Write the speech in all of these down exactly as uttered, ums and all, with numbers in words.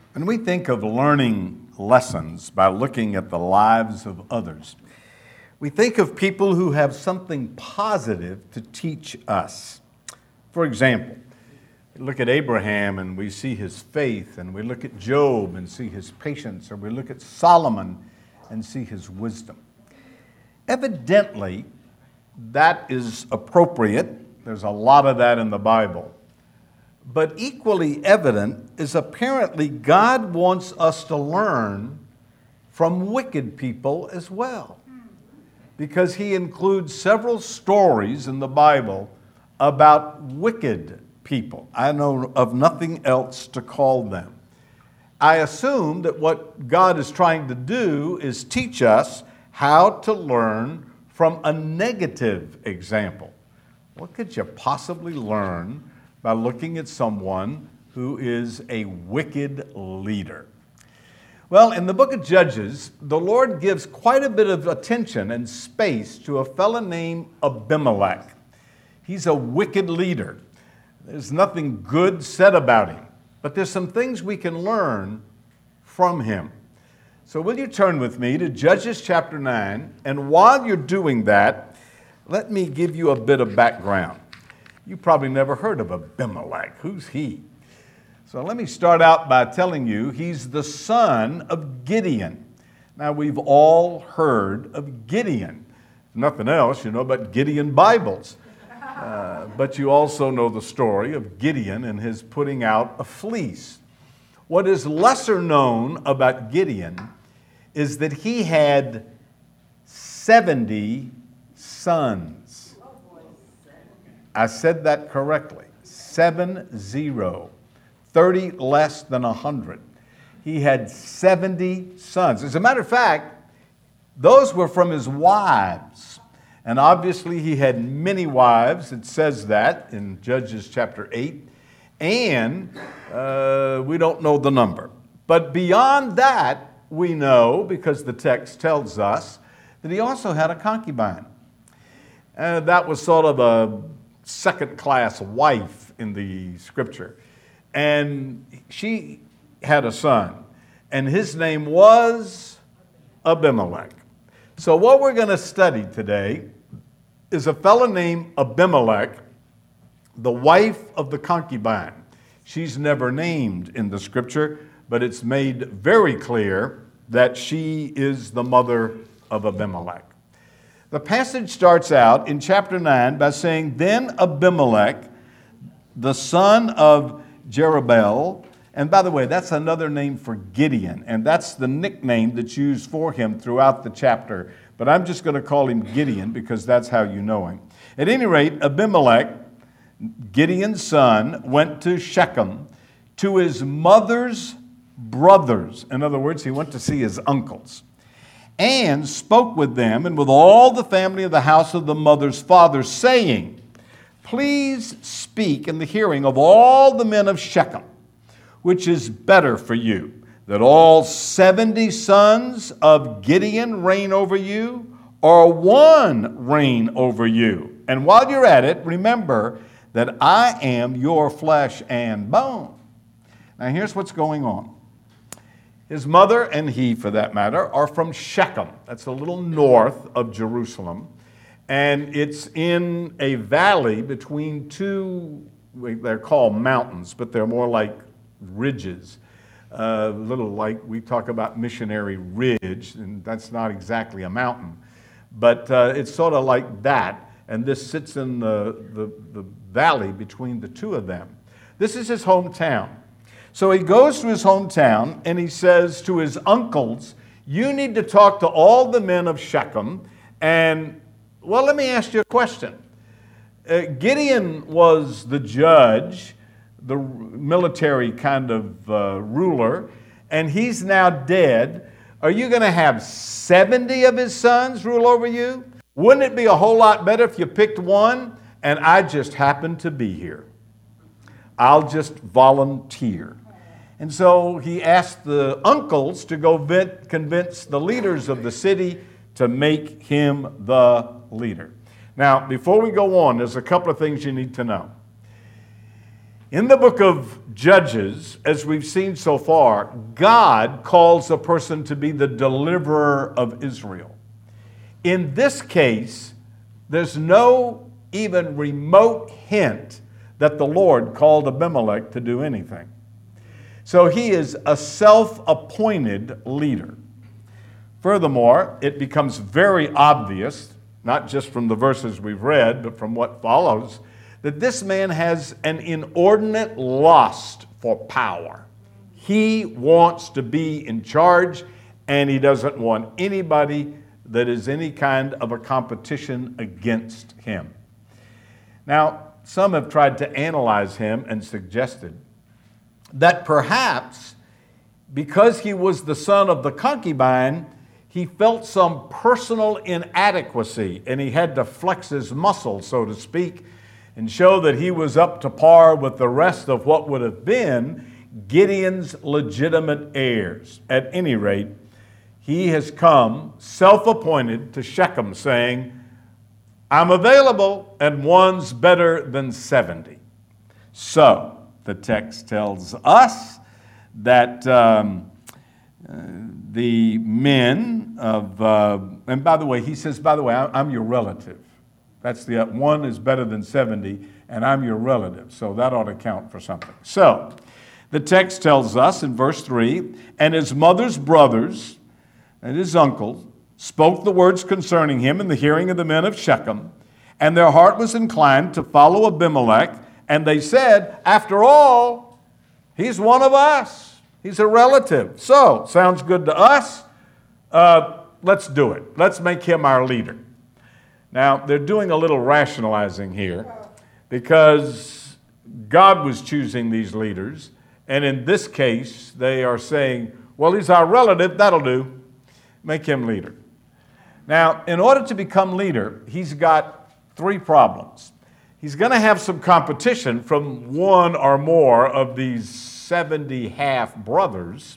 When we think of learning lessons by looking at the lives of others, we think of people who have something positive to teach us. For example, we look at Abraham and we see his faith, and we look at Job and see his patience, or we look at Solomon and see his wisdom. Evidently, that is appropriate. There's a lot of that in the Bible. But equally evident is apparently God wants us to learn from wicked people as well, because he includes several stories in the Bible about wicked people. I know of nothing else to call them. I assume that what God is trying to do is teach us how to learn from a negative example. What could you possibly learn by looking at someone who is a wicked leader? Well, in the book of Judges, the Lord gives quite a bit of attention and space to a fellow named Abimelech. He's a wicked leader. There's nothing good said about him, but there's some things we can learn from him. So will you turn with me to Judges chapter nine, and while you're doing that, let me give you a bit of background. You probably never heard of Abimelech. Who's he? So let me start out by telling you he's the son of Gideon. Now, we've all heard of Gideon. If nothing else, you know about Gideon Bibles. Uh, but you also know the story of Gideon and his putting out a fleece. What is lesser known about Gideon is that he had seventy sons. I said that correctly. Seven zero. thirty less than a hundred. He had seventy sons. As a matter of fact, those were from his wives. And obviously he had many wives. It says that in Judges chapter eight. And uh, we don't know the number. But beyond that, we know, because the text tells us, that he also had a concubine. Uh, that was sort of a second-class wife in the scripture. And she had a son, and his name was Abimelech. So what we're going to study today is a fellow named Abimelech, the wife of the concubine. She's never named in the scripture, but it's made very clear that she is the mother of Abimelech. The passage starts out in chapter nine by saying, "Then Abimelech, the son of Jerubbaal," and by the way, that's another name for Gideon, and that's the nickname that's used for him throughout the chapter, but I'm just going to call him Gideon because that's how you know him. At any rate, Abimelech, Gideon's son, went to Shechem to his mother's brothers. In other words, he went to see his uncles, and spoke with them and with all the family of the house of the mother's father, saying, "Please speak in the hearing of all the men of Shechem, which is better for you, that all seventy sons of Gideon reign over you, or one reign over you. And while you're at it, remember that I am your flesh and bone." Now here's what's going on. His mother, and he for that matter, are from Shechem. That's a little north of Jerusalem. And it's in a valley between two, they're called mountains, but they're more like ridges. A uh, little like we talk about Missionary Ridge, and that's not exactly a mountain. But uh, it's sort of like that, and this sits in the, the, the valley between the two of them. This is his hometown. So he goes to his hometown, and he says to his uncles, "You need to talk to all the men of Shechem, and well, let me ask you a question. Uh, Gideon was the judge, the military kind of uh, ruler, and he's now dead. Are you going to have seventy of his sons rule over you? Wouldn't it be a whole lot better if you picked one, and I just happened to be here? I'll just volunteer." And so he asked the uncles to go vent, convince the leaders of the city to make him the leader. Now, before we go on, there's a couple of things you need to know. In the book of Judges, as we've seen so far, God calls a person to be the deliverer of Israel. In this case, there's no even remote hint that the Lord called Abimelech to do anything. So he is a self-appointed leader. Furthermore, it becomes very obvious, not just from the verses we've read, but from what follows, that this man has an inordinate lust for power. He wants to be in charge, and he doesn't want anybody that is any kind of a competition against him. Now, some have tried to analyze him and suggested that perhaps because he was the son of the concubine, he felt some personal inadequacy, and he had to flex his muscle, so to speak, and show that he was up to par with the rest of what would have been Gideon's legitimate heirs. At any rate, he has come self-appointed to Shechem saying, I'm available, and one's better than seventy. So, the text tells us that um, uh, the men of, uh, and by the way, he says, by the way, I'm your relative. That's the, one is better than seventy, and I'm your relative. So that ought to count for something. So the text tells us in verse three, and his mother's brothers and his uncles spoke the words concerning him in the hearing of the men of Shechem, and their heart was inclined to follow Abimelech, and they said, after all, he's one of us. He's a relative. So, sounds good to us. Uh, let's do it. Let's make him our leader. Now, they're doing a little rationalizing here because God was choosing these leaders, and in this case, they are saying, well, he's our relative, that'll do. Make him leader. Now, in order to become leader, he's got three problems. He's going to have some competition from one or more of these seventy half-brothers,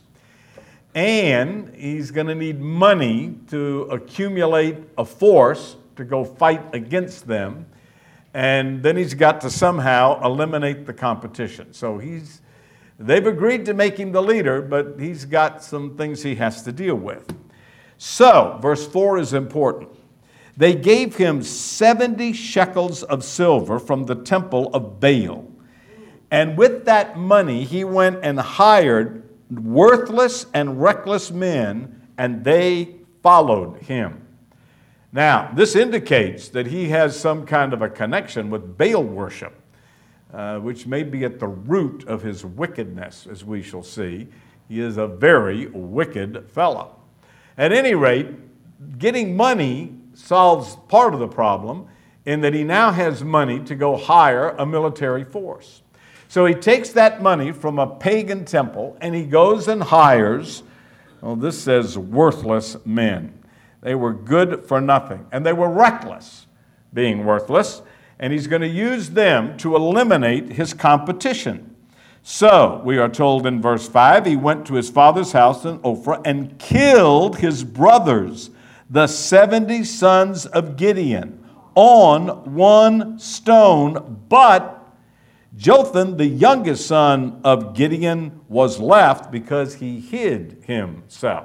and he's going to need money to accumulate a force to go fight against them, and then he's got to somehow eliminate the competition. So he's, they've agreed to make him the leader, but he's got some things he has to deal with. So, verse four is important. They gave him seventy shekels of silver from the temple of Baal, and with that money he went and hired worthless and reckless men, and they followed him. Now, this indicates that he has some kind of a connection with Baal worship, uh, which may be at the root of his wickedness, as we shall see. He is a very wicked fellow. At any rate, getting money solves part of the problem in that he now has money to go hire a military force. So he takes that money from a pagan temple and he goes and hires, well, this says worthless men. They were good for nothing, and they were reckless, being worthless, and he's going to use them to eliminate his competition. So, we are told in verse five, he went to his father's house in Ophrah and killed his brothers, the seventy sons of Gideon, on one stone, but Jotham, the youngest son of Gideon, was left because he hid himself.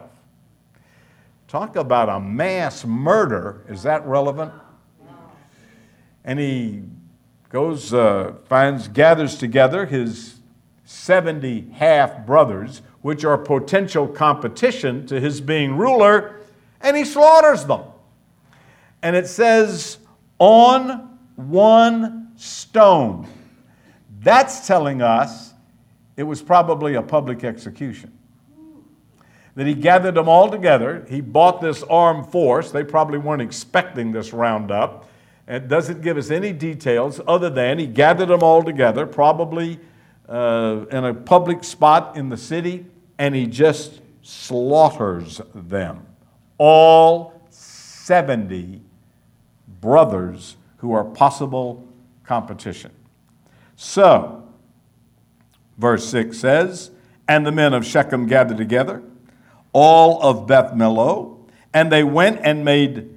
Talk about a mass murder. Is that relevant? And he goes, uh, finds, gathers together his seventy half-brothers, which are potential competition to his being ruler, and he slaughters them. And it says, on one stone. That's telling us it was probably a public execution. That he gathered them all together. He bought this armed force. They probably weren't expecting this roundup. It doesn't give us any details other than he gathered them all together, probably uh, in a public spot in the city, and he just slaughters them. All seventy brothers who are possible competition. So, verse six says, and the men of Shechem gathered together, all of Beth Millo, and they went and made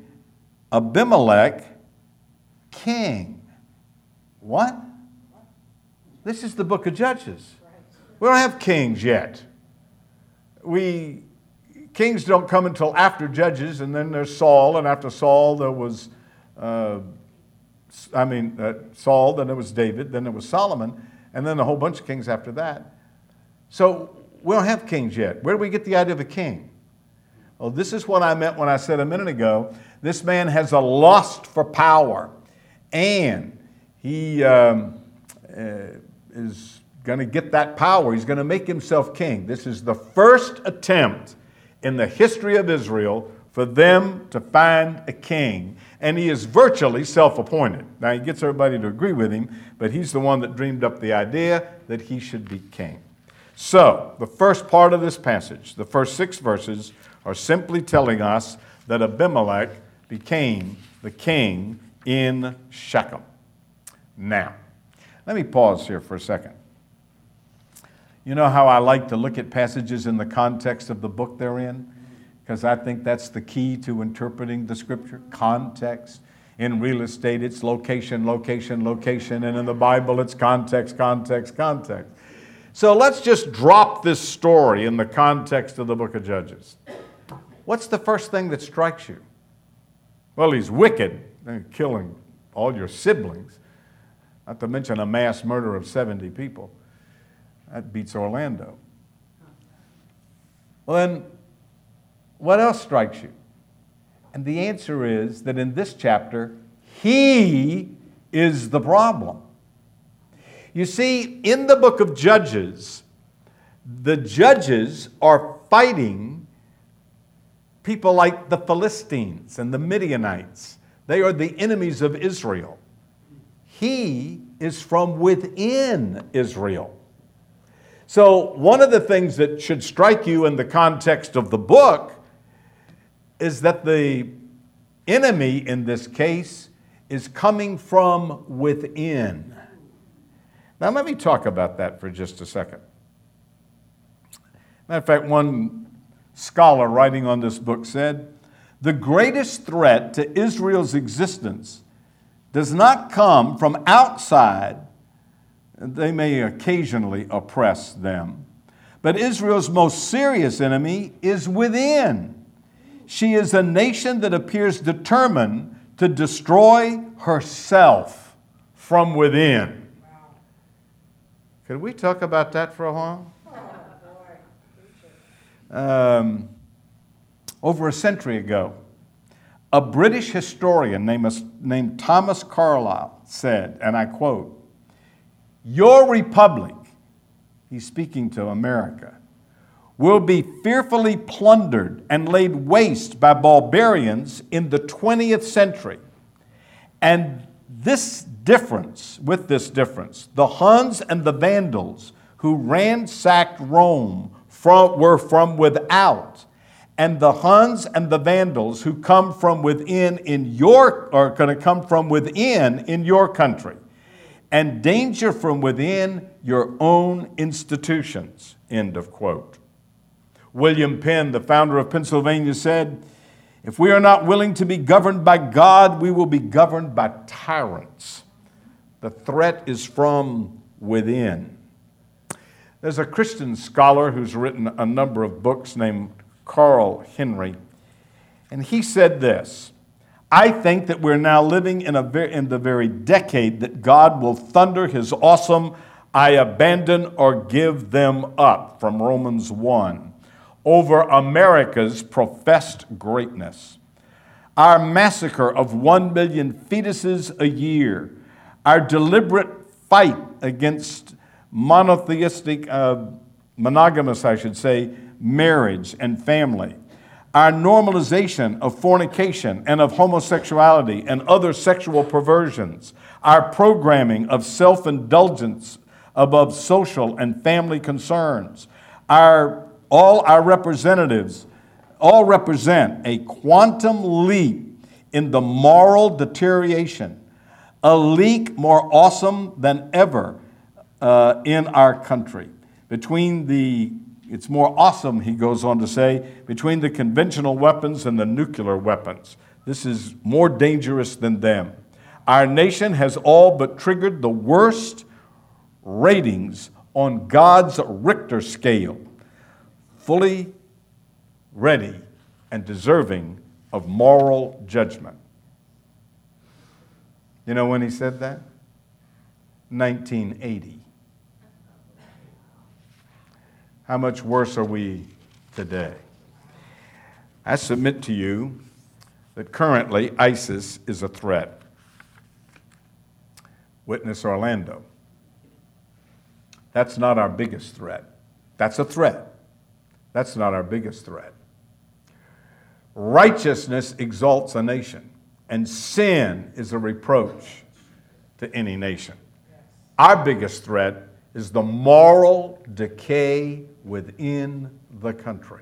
Abimelech king. What? This is the book of Judges. We don't have kings yet. We Kings don't come until after Judges, and then there's Saul, and after Saul there was, uh, I mean, uh, Saul, then there was David, then there was Solomon, and then a whole bunch of kings after that. So we don't have kings yet. Where do we get the idea of a king? Well, this is what I meant when I said a minute ago, this man has a lust for power, and he um, uh, is going to get that power. He's going to make himself king. This is the first attempt in the history of Israel for them to find a king. And he is virtually self-appointed. Now, he gets everybody to agree with him, but he's the one that dreamed up the idea that he should be king. So, the first part of this passage, the first six verses, are simply telling us that Abimelech became the king in Shechem. Now, let me pause here for a second. You know how I like to look at passages in the context of the book they're in? Because I think that's the key to interpreting the Scripture. Context. In real estate, it's location, location, location. And in the Bible, it's context, context, context. So let's just drop this story in the context of the book of Judges. What's the first thing that strikes you? Well, he's wicked, killing all your siblings. Not to mention a mass murder of seventy people. That beats Orlando. Well, then, what else strikes you? And the answer is that in this chapter, he is the problem. You see, in the book of Judges, the judges are fighting people like the Philistines and the Midianites. They are the enemies of Israel. He is from within Israel. So one of the things that should strike you in the context of the book is that the enemy in this case is coming from within. Now let me talk about that for just a second. Matter of fact, one scholar writing on this book said, the greatest threat to Israel's existence does not come from outside. They may occasionally oppress them. But Israel's most serious enemy is within. She is a nation that appears determined to destroy herself from within. Could we talk about that for a while? Um, over a century ago, a British historian named, named Thomas Carlyle said, and I quote, "Your republic," he's speaking to America, "will be fearfully plundered and laid waste by barbarians in the twentieth century. And this difference, with this difference, the Huns and the Vandals who ransacked Rome from, were from without, and the Huns and the Vandals who come from within in your, are going to come from within in your country. And danger from within your own institutions," end of quote. William Penn, the founder of Pennsylvania, said, "If we are not willing to be governed by God, we will be governed by tyrants. The threat is from within." There's a Christian scholar who's written a number of books named Carl Henry, and he said this, "I think that we're now living in, a ver- in the very decade that God will thunder his awesome, 'I abandon or give them up,' from Romans one, over America's professed greatness. Our massacre of one million fetuses a year, our deliberate fight against monotheistic, uh, monogamous, I should say, marriage and family, our normalization of fornication and of homosexuality and other sexual perversions, our programming of self-indulgence above social and family concerns, our, all our representatives all represent a quantum leap in the moral deterioration, a leak more awesome than ever uh, in our country. Between the It's more awesome, he goes on to say, between the conventional weapons and the nuclear weapons. This is more dangerous than them. Our nation has all but triggered the worst ratings on God's Richter scale, fully ready and deserving of moral judgment. You know when he said that? nineteen eighty. How much worse are we today? I submit to you that currently ISIS is a threat. Witness Orlando. That's not our biggest threat. That's a threat. That's not our biggest threat. Righteousness exalts a nation, and sin is a reproach to any nation. Our biggest threat is the moral decay within the country.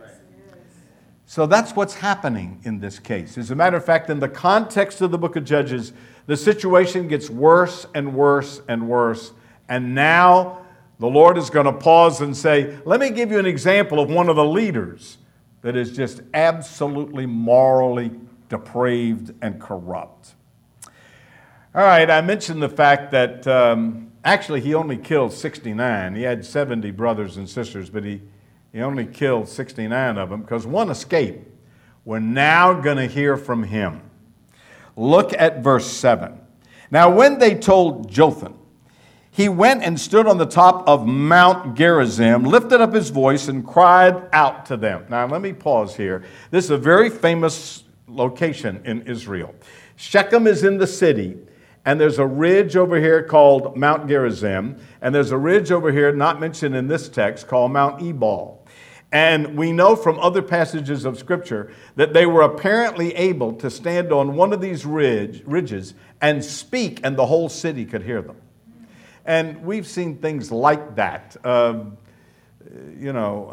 So that's what's happening in this case. As a matter of fact, in the context of the book of Judges, the situation gets worse and worse and worse. And now the Lord is going to pause and say, let me give you an example of one of the leaders that is just absolutely morally depraved and corrupt. All right, I mentioned the fact that um, actually he only killed sixty-nine. He had seventy brothers and sisters, but he, he only killed sixty-nine of them because one escaped. We're now going to hear from him. Look at verse seven. Now when they told Jotham, he went and stood on the top of Mount Gerizim, lifted up his voice, and cried out to them. Now let me pause here. This is a very famous location in Israel. Shechem is in the city, and there's a ridge over here called Mount Gerizim, and there's a ridge over here, not mentioned in this text, called Mount Ebal. And we know from other passages of Scripture that they were apparently able to stand on one of these ridge, ridges and speak, and the whole city could hear them. And we've seen things like that. Uh, you know,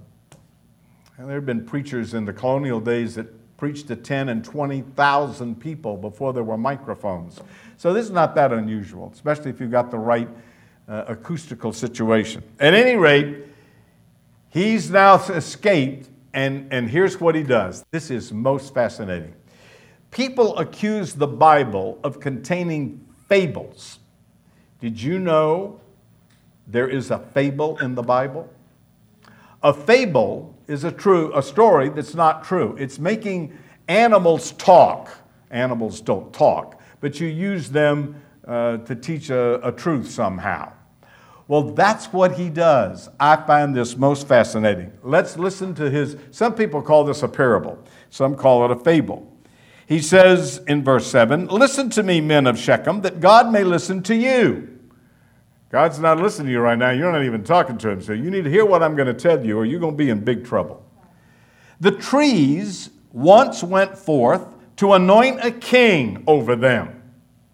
uh, there have been preachers in the colonial days that preached to ten and twenty thousand people before there were microphones. So this is not that unusual, especially if you've got the right uh, acoustical situation. At any rate, he's now escaped, and, and here's what he does. This is most fascinating. People accuse the Bible of containing fables. Did you know there is a fable in the Bible? A fable is a true, a story that's not true. It's making animals talk. Animals don't talk, but you use them uh, to teach a, a truth somehow. Well, that's what he does. I find this most fascinating. Let's listen to his, some people call this a parable. Some call it a fable. He says in verse seven, listen to me, men of Shechem, that God may listen to you. God's not listening to you right now. You're not even talking to him. So you need to hear what I'm going to tell you, or you're going to be in big trouble. The trees once went forth to anoint a king over them.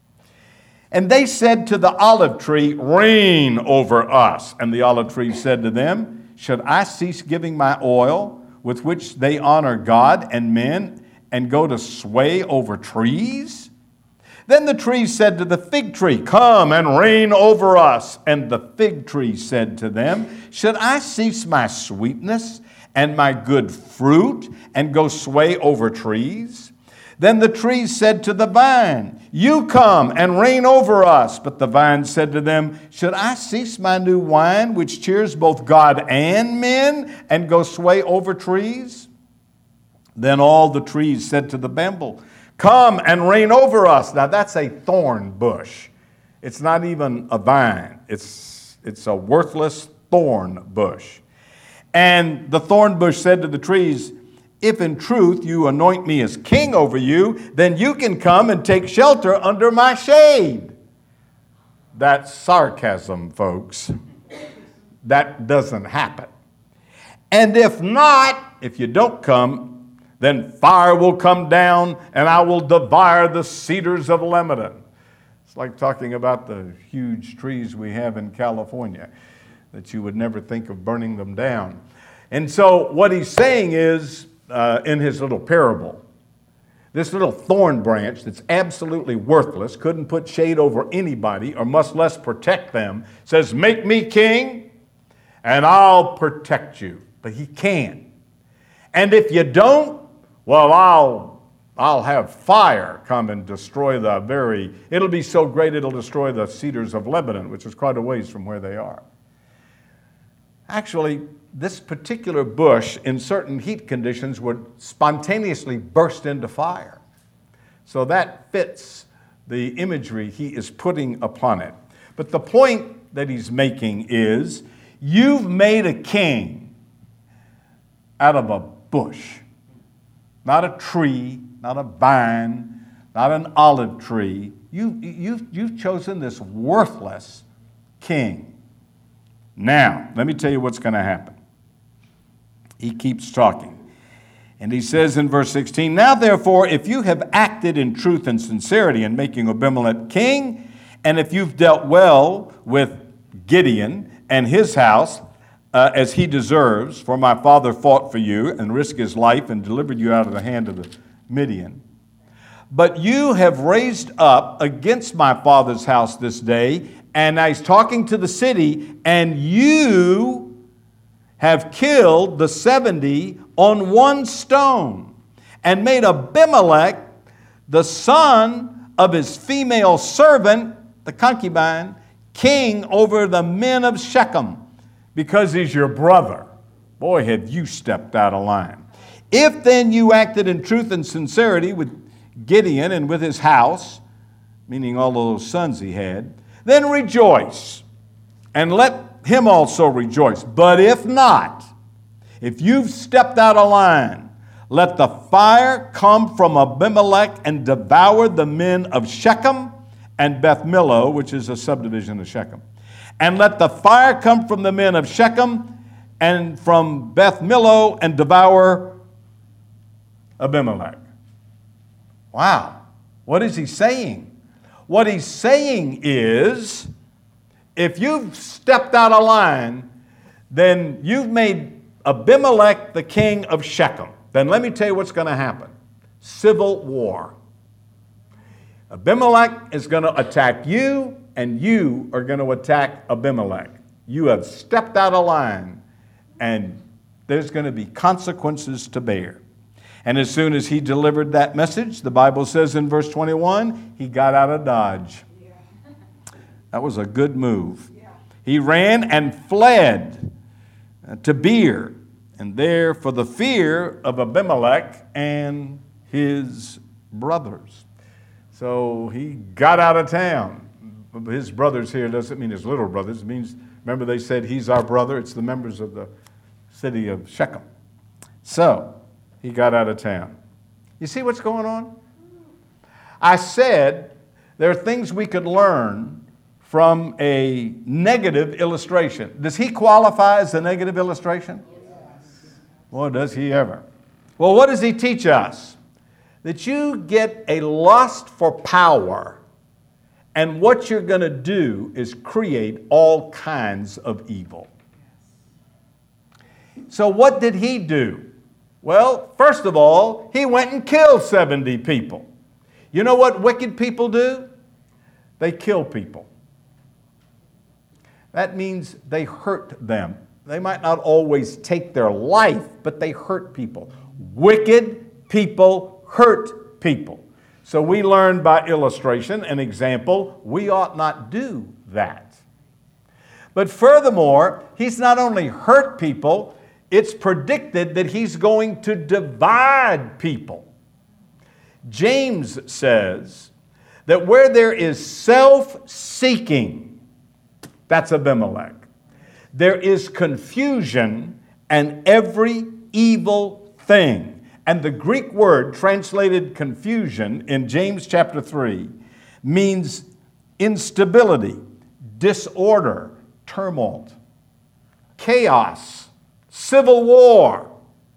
And they said to the olive tree, reign over us. And the olive tree said to them, should I cease giving my oil, with which they honor God and men, and go to sway over trees? Then the tree said to the fig tree, come and reign over us. And the fig tree said to them, should I cease my sweetness and my good fruit and go sway over trees? Then the tree said to the vine, you come and reign over us. But the vine said to them, should I cease my new wine, which cheers both God and men, and go sway over trees? Then all the trees said to the bramble, come and reign over us. Now that's a thorn bush. It's not even a vine. It's, it's a worthless thorn bush. And the thorn bush said to the trees, if in truth you anoint me as king over you, then you can come and take shelter under my shade. That's sarcasm, folks. That doesn't happen. And if not, if you don't come, then fire will come down, and I will devour the cedars of Lebanon. It's like talking about the huge trees we have in California, that you would never think of burning them down. And so what he's saying is, uh, in his little parable, this little thorn branch that's absolutely worthless, couldn't put shade over anybody, or much less protect them, says, make me king, and I'll protect you. But he can't. And if you don't, well, I'll, I'll have fire come and destroy the very, it'll be so great it'll destroy the cedars of Lebanon, which is quite a ways from where they are. Actually, this particular bush in certain heat conditions would spontaneously burst into fire. So that fits the imagery he is putting upon it. But the point that he's making is, you've made a king out of a bush, not a tree, not a vine, not an olive tree. You, you've, you've chosen this worthless king. Now, let me tell you what's going to happen. He keeps talking. And he says in verse sixteen, now therefore, if you have acted in truth and sincerity in making Abimelech king, and if you've dealt well with Gideon and his house, uh, as he deserves, for my father fought for you and risked his life and delivered you out of the hand of the Midian. But you have raised up against my father's house this day, and he's talking to the city, and you have killed the seventy on one stone, and made Abimelech, the son of his female servant, the concubine, king over the men of Shechem, because he's your brother. Boy, have you stepped out of line. If then you acted in truth and sincerity with Gideon and with his house, meaning all those sons he had, then rejoice, and let him also rejoice. But if not, if you've stepped out of line, let the fire come from Abimelech and devour the men of Shechem and Beth Millo, which is a subdivision of Shechem. And let the fire come from the men of Shechem and from Beth Millo and devour Abimelech. Wow. What is he saying? What he's saying is, if you've stepped out of line, then you've made Abimelech the king of Shechem. Then let me tell you what's going to happen. Civil war. Abimelech is going to attack you, and you are going to attack Abimelech. You have stepped out of line, and there's going to be consequences to bear. And as soon as he delivered that message, the Bible says in verse twenty-one, he got out of Dodge. Yeah. That was a good move. Yeah. He ran and fled to Beer, and there for the fear of Abimelech and his brothers. So he got out of town. His brothers here doesn't mean his little brothers. It means, remember they said he's our brother. It's the members of the city of Shechem. So he got out of town. You see what's going on? I said there are things we could learn from a negative illustration. Does he qualify as a negative illustration? Yes. Boy, does he ever. Well, what does he teach us? That you get a lust for power, and what you're going to do is create all kinds of evil. So what did he do? Well, first of all, he went and killed seventy people. You know what wicked people do? They kill people. That means they hurt them. They might not always take their life, but they hurt people. Wicked people hurt people. So we learn by illustration, an example, we ought not do that. But furthermore, he's not only hurt people, it's predicted that he's going to divide people. James says that where there is self-seeking, that's Abimelech. There is confusion and every evil thing. And the Greek word translated confusion in James chapter three means instability, disorder, tumult, chaos, civil war.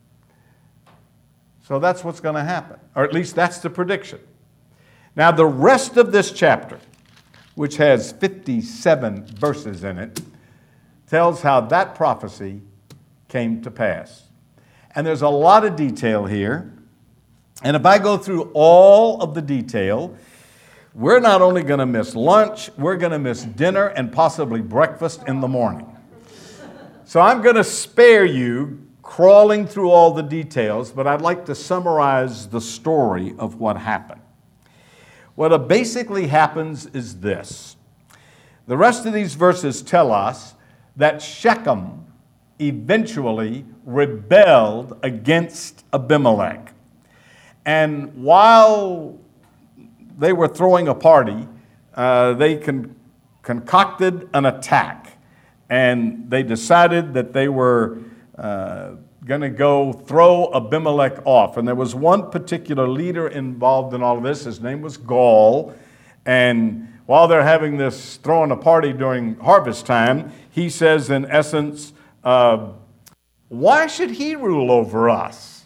So that's what's going to happen, or at least that's the prediction. Now the rest of this chapter, which has fifty-seven verses in it, tells how that prophecy came to pass. And there's a lot of detail here. And if I go through all of the detail, we're not only going to miss lunch, we're going to miss dinner and possibly breakfast in the morning. So I'm going to spare you crawling through all the details, but I'd like to summarize the story of what happened. What basically happens is this. The rest of these verses tell us that Shechem eventually rebelled against Abimelech. And while they were throwing a party, uh, they con- concocted an attack. And they decided that they were uh, going to go throw Abimelech off. And there was one particular leader involved in all of this. His name was Gaul. And while they're having this throwing a party during harvest time, he says, in essence, uh, why should he rule over us?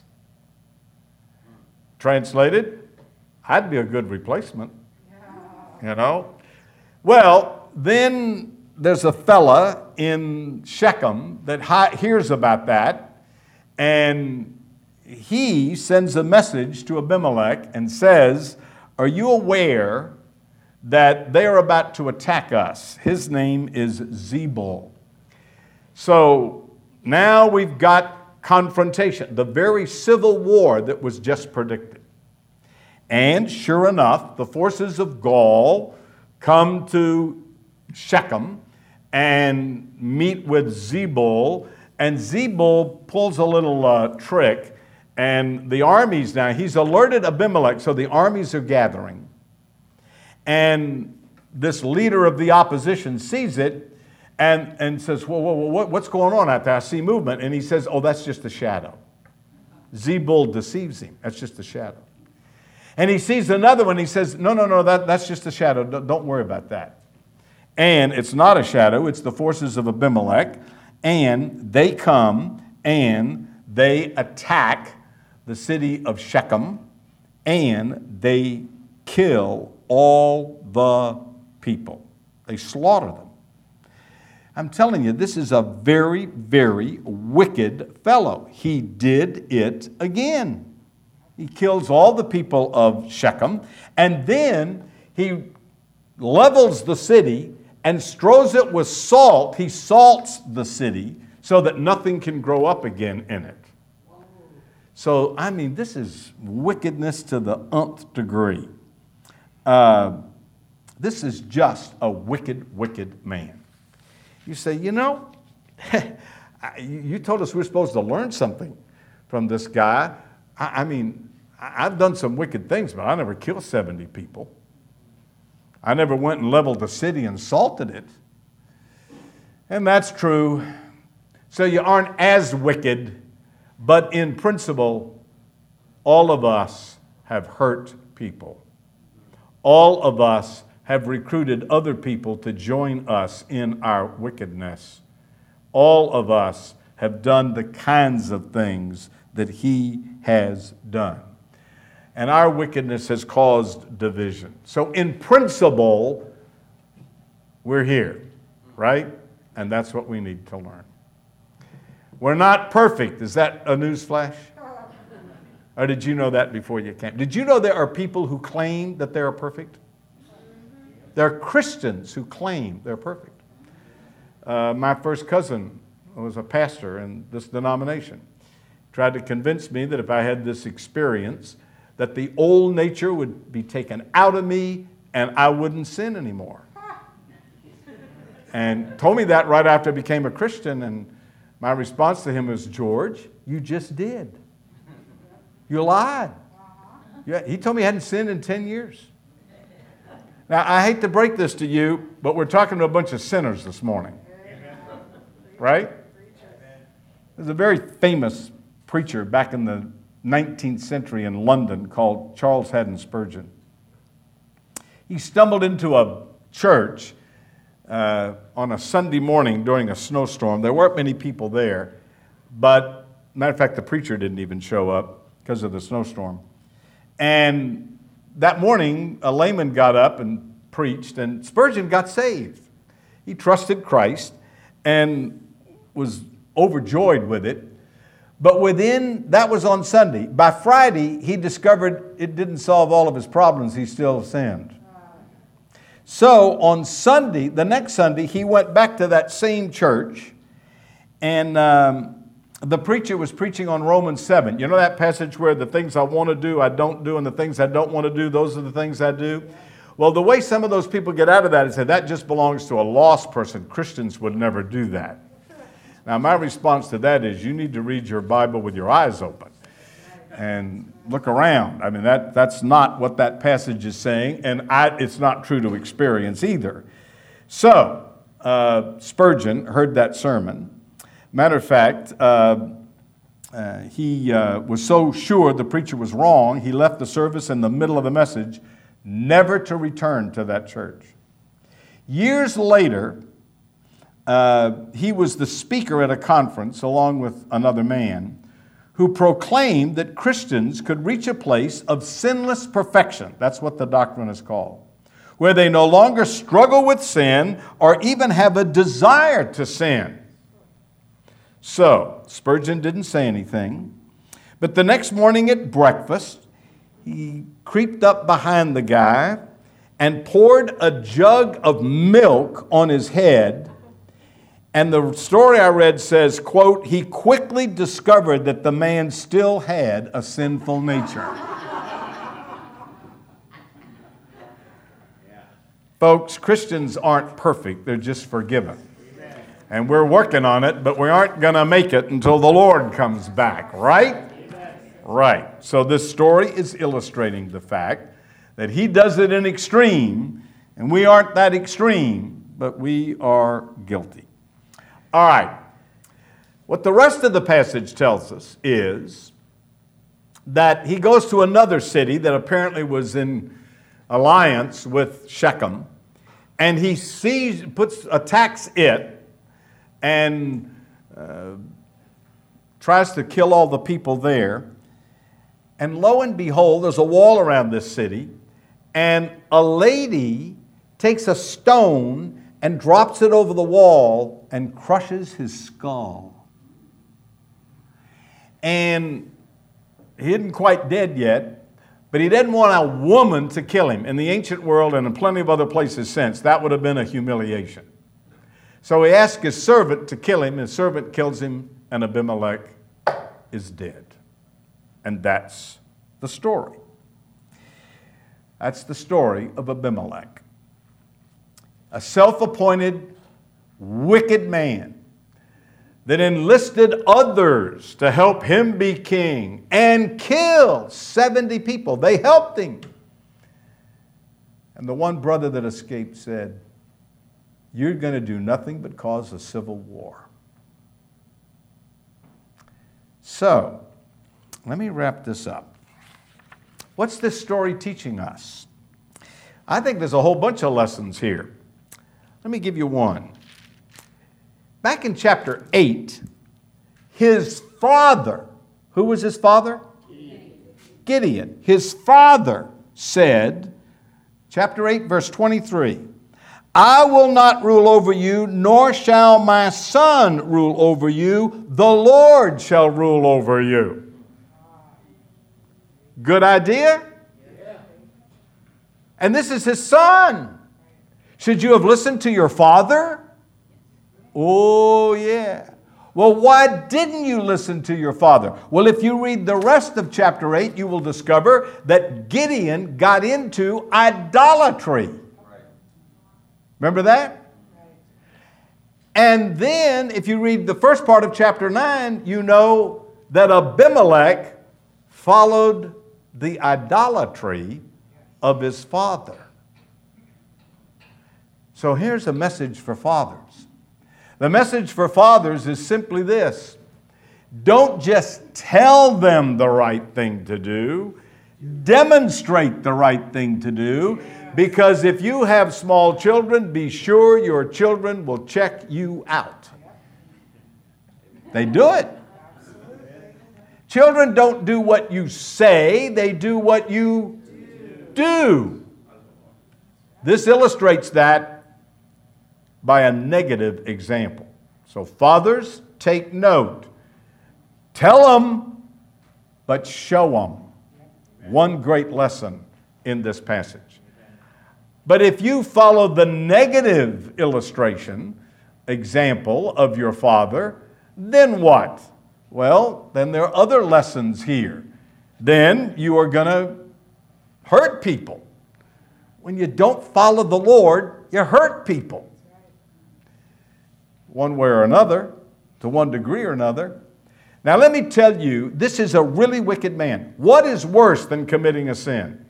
Translated, I'd be a good replacement. You know? Well, then there's a fella in Shechem that hi- hears about that, and he sends a message to Abimelech and says, are you aware that they are about to attack us? His name is Zebul. So now we've got confrontation, the very civil war that was just predicted. And sure enough, the forces of Gaul come to Shechem and meet with Zebul, and Zebul pulls a little uh, trick, and the armies now, he's alerted Abimelech, so the armies are gathering. And this leader of the opposition sees it and, and says, whoa, whoa, whoa, what's going on out there? I see movement. And he says, oh, that's just a shadow. Zebul deceives him. That's just a shadow. And he sees another one. He says, no, no, no, that, that's just a shadow. Don't worry about that. And it's not a shadow. It's the forces of Abimelech. And they come and they attack the city of Shechem. And they kill all the people. They slaughter them. I'm telling you, this is a very, very wicked fellow. He did it again. He kills all the people of Shechem, and then he levels the city and strews it with salt. He salts the city so that nothing can grow up again in it. So, I mean, this is wickedness to the nth degree. Uh, this is just a wicked, wicked man. You say, you know, you told us we were supposed to learn something from this guy. I, I mean, I've done some wicked things, but I never killed seventy people. I never went and leveled the city and salted it. And that's true. So you aren't as wicked, but in principle, all of us have hurt people. All of us have recruited other people to join us in our wickedness. All of us have done the kinds of things that he has done. And our wickedness has caused division. So in principle, we're here, right? And that's what we need to learn. We're not perfect. Is that a newsflash? Or did you know that before you came? Did you know there are people who claim that they are perfect? There are Christians who claim they're perfect. Uh, my first cousin was a pastor in this denomination. Tried to convince me that if I had this experience, that the old nature would be taken out of me and I wouldn't sin anymore. And told me that right after I became a Christian, and my response to him was, George, you just did. You lied. Yeah, he told me he hadn't sinned in ten years. Now, I hate to break this to you, but we're talking to a bunch of sinners this morning. Right? There's a very famous preacher back in the nineteenth century in London called Charles Haddon Spurgeon. He stumbled into a church uh, on a Sunday morning during a snowstorm. There weren't many people there, but matter of fact, the preacher didn't even show up because of the snowstorm. And that morning, a layman got up and preached, and Spurgeon got saved. He trusted Christ and was overjoyed with it. But within, that was on Sunday. By Friday, he discovered it didn't solve all of his problems. He still sinned. So on Sunday, the next Sunday, he went back to that same church, and um, the preacher was preaching on Romans seven. You know that passage where the things I want to do, I don't do, and the things I don't want to do, those are the things I do? Well, the way some of those people get out of that is that that just belongs to a lost person. Christians would never do that. Now, my response to that is you need to read your Bible with your eyes open and look around. I mean, that, that's not what that passage is saying, and I, it's not true to experience either. So, uh, Spurgeon heard that sermon. Matter of fact, uh, uh, he uh, was so sure the preacher was wrong, he left the service in the middle of the message, never to return to that church. Years later, uh, he was the speaker at a conference along with another man who proclaimed that Christians could reach a place of sinless perfection. That's what the doctrine is called, where they no longer struggle with sin or even have a desire to sin. So, Spurgeon didn't say anything, but the next morning at breakfast, he creeped up behind the guy and poured a jug of milk on his head. And the story I read says, quote, he quickly discovered that the man still had a sinful nature. Folks, Christians aren't perfect, they're just forgiven. And we're working on it, but we aren't going to make it until the Lord comes back, right? Right. So this story is illustrating the fact that he does it in extreme, and we aren't that extreme, but we are guilty. All right. What the rest of the passage tells us is that he goes to another city that apparently was in alliance with Shechem, and he sees, puts, attacks it, and uh, tries to kill all the people there. And lo and behold, there's a wall around this city, and a lady takes a stone and drops it over the wall and crushes his skull. And he isn't quite dead yet, but he didn't want a woman to kill him. In the ancient world and in plenty of other places since, that would have been a humiliation. So he asked his servant to kill him. His servant kills him, and Abimelech is dead. And that's the story. That's the story of Abimelech. A self-appointed, wicked man that enlisted others to help him be king and killed seventy people. They helped him. And the one brother that escaped said, you're going to do nothing but cause a civil war. So, let me wrap this up. What's this story teaching us? I think there's a whole bunch of lessons here. Let me give you one. Back in chapter eight, his father, who was his father? Gideon. Gideon. His father said, chapter eight, verse twenty-three, I will not rule over you, nor shall my son rule over you. The Lord shall rule over you. Good idea? Yeah. And this is his son. Should you have listened to your father? Oh, yeah. Well, why didn't you listen to your father? Well, if you read the rest of chapter eight, you will discover that Gideon got into idolatry. Remember that? And then, if you read the first part of chapter nine, you know that Abimelech followed the idolatry of his father. So here's a message for fathers. The message for fathers is simply this. Don't just tell them the right thing to do. Demonstrate the right thing to do. Because if you have small children, be sure your children will check you out. They do it. Children don't do what you say, they do what you do. This illustrates that by a negative example. So fathers, take note. Tell them, but show them. One great lesson in this passage. But if you follow the negative illustration, example of your father, then what? Well, then there are other lessons here. Then you are going to hurt people. When you don't follow the Lord, you hurt people. One way or another, to one degree or another. Now let me tell you, this is a really wicked man. What is worse than committing a sin?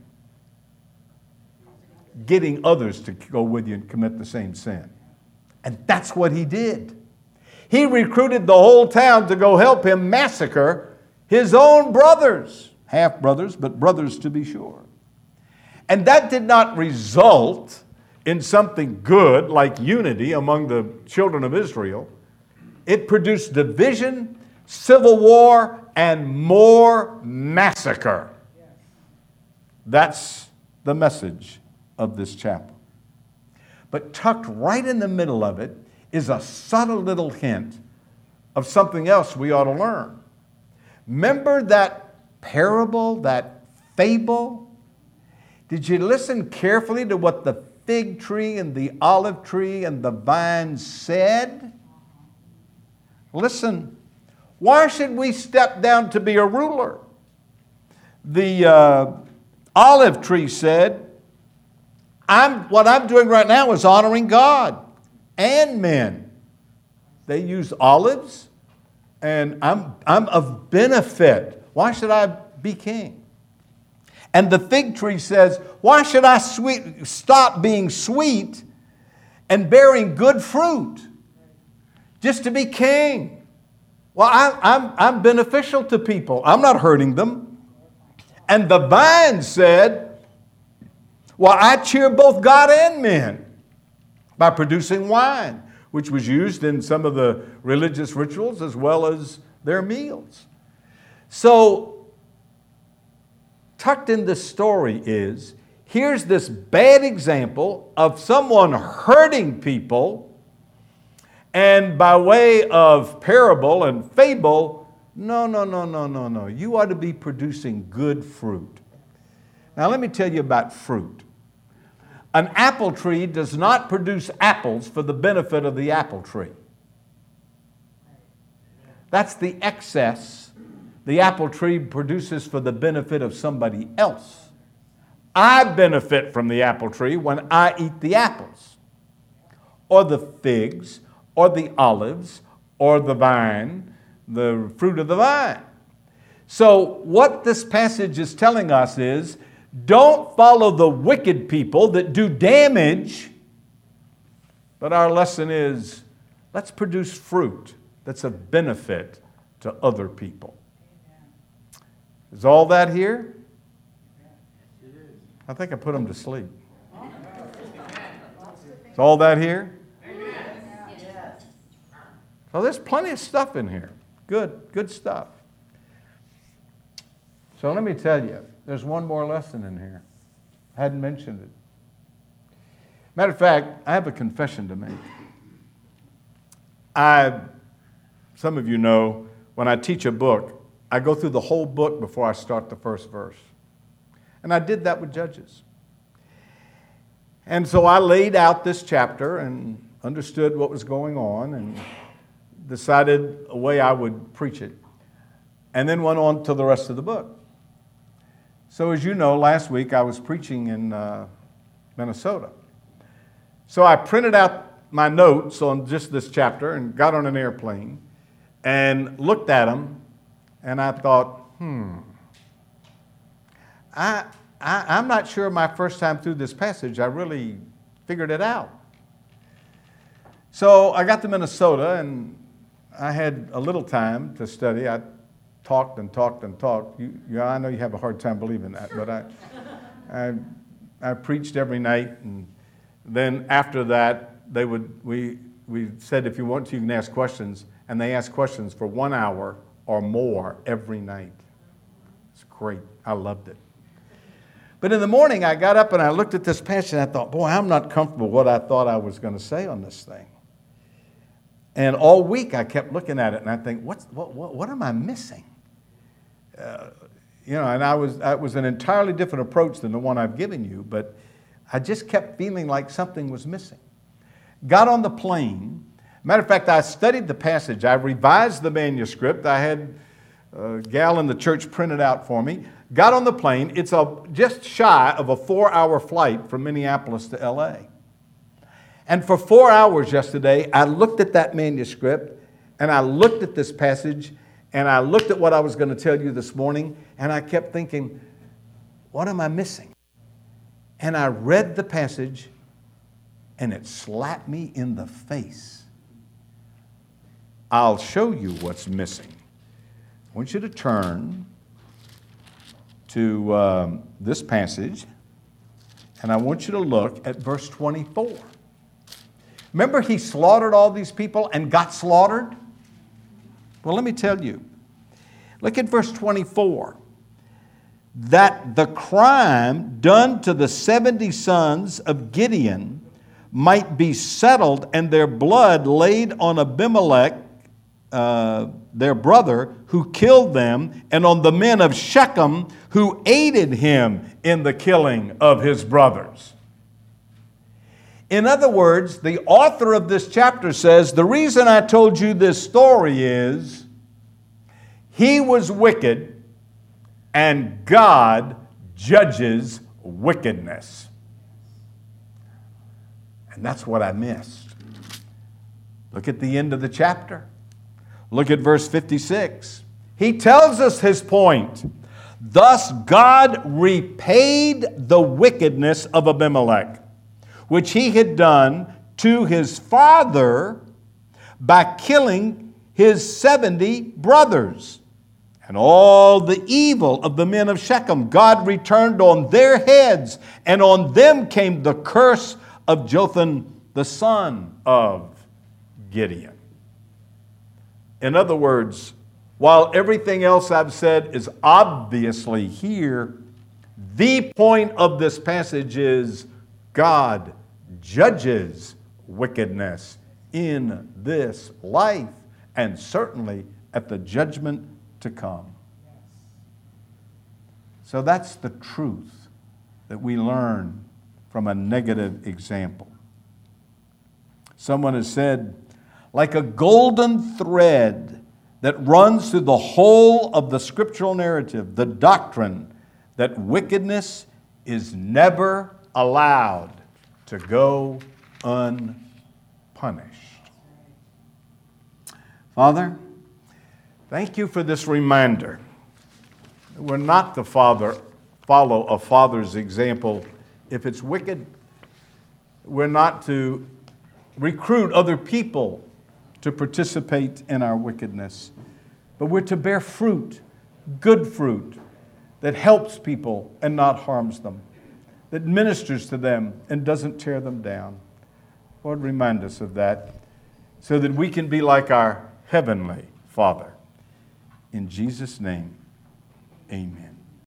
Getting others to go with you and commit the same sin. And that's what he did. He recruited the whole town to go help him massacre his own brothers. Half brothers, but brothers to be sure. And that did not result in something good like unity among the children of Israel. It produced division, civil war, and more massacre. That's the message of this chapel. But tucked right in the middle of it is a subtle little hint of something else we ought to learn. Remember that parable, that fable? Did you listen carefully to what the fig tree and the olive tree and the vine said? Listen, why should we step down to be a ruler? The uh, olive tree said, I'm, what I'm doing right now is honoring God and men. They use olives, and I'm, I'm of benefit. Why should I be king? And the fig tree says, why should I sweet, stop being sweet and bearing good fruit just to be king? Well, I, I'm, I'm beneficial to people. I'm not hurting them. And the vine said, well, I cheer both God and men by producing wine, which was used in some of the religious rituals as well as their meals. So, tucked in this story is, here's this bad example of someone hurting people, and by way of parable and fable, no, no, no, no, no, no. You ought to be producing good fruit. Now, let me tell you about fruit. An apple tree does not produce apples for the benefit of the apple tree. That's the excess the apple tree produces for the benefit of somebody else. I benefit from the apple tree when I eat the apples, or the figs, or the olives, or the vine, the fruit of the vine. So what this passage is telling us is, don't follow the wicked people that do damage, but our lesson is, let's produce fruit that's of benefit to other people. Is all that here? I think I put them to sleep. Is all that here? So there's plenty of stuff in here. Good, good stuff. So let me tell you, there's one more lesson in here. I hadn't mentioned it. Matter of fact, I have a confession to make. I, some of you know, when I teach a book, I go through the whole book before I start the first verse. And I did that with Judges. And so I laid out this chapter and understood what was going on and decided a way I would preach it. And then went on to the rest of the book. So as you know, last week I was preaching in uh, Minnesota. So I printed out my notes on just this chapter and got on an airplane and looked at them, and I thought, hmm, I, I, I'm not sure my first time through this passage I really figured it out. So I got to Minnesota, and I had a little time to study. I talked and talked and talked. You, you, I know you have a hard time believing that, but I, I, I preached every night, and then after that, they would we we said if you want to, you can ask questions, and they asked questions for one hour or more every night. It's great. I loved it. But in the morning, I got up and I looked at this passage, and I thought, boy, I'm not comfortable with what I thought I was going to say on this thing. And all week, I kept looking at it, and I think, what's what what, what am I missing? Uh, you know, and I was that was an entirely different approach than the one I've given you, but I just kept feeling like something was missing. Got on the plane, Matter of fact, I studied the passage. I revised the manuscript. I had a gal in the church print it out for me. Got on the plane. It's a, just shy of a four-hour flight from Minneapolis to L A. And for four hours yesterday, I looked at that manuscript, and I looked at this passage, and I looked at what I was going to tell you this morning, and I kept thinking, what am I missing? And I read the passage, and it slapped me in the face. I'll show you what's missing. I want you to turn to um, this passage, and I want you to look at verse twenty-four. Remember, he slaughtered all these people and got slaughtered? Well, let me tell you. Look at verse twenty-four. That the crime done to the seventy sons of Gideon might be settled and their blood laid on Abimelech, uh, their brother, who killed them, and on the men of Shechem who aided him in the killing of his brothers. In other words, the author of this chapter says, the reason I told you this story is he was wicked and God judges wickedness. And that's what I missed. Look at the end of the chapter. Look at verse fifty-six. He tells us his point. Thus God repaid the wickedness of Abimelech, which he had done to his father by killing his seventy brothers. And all the evil of the men of Shechem God returned on their heads, and on them came the curse of Jotham, the son of Gideon. In other words, while everything else I've said is obviously here, the point of this passage is God judges wickedness in this life and certainly at the judgment to come. So that's the truth that we learn from a negative example. Someone has said, like a golden thread that runs through the whole of the scriptural narrative, the doctrine that wickedness is never allowed to go unpunished. Father, thank you for this reminder. We're not to father, follow a father's example if it's wicked. We're not to recruit other people to participate in our wickedness. But we're to bear fruit, good fruit, that helps people and not harms them, that ministers to them and doesn't tear them down. Lord, remind us of that so that we can be like our heavenly Father. In Jesus' name, amen.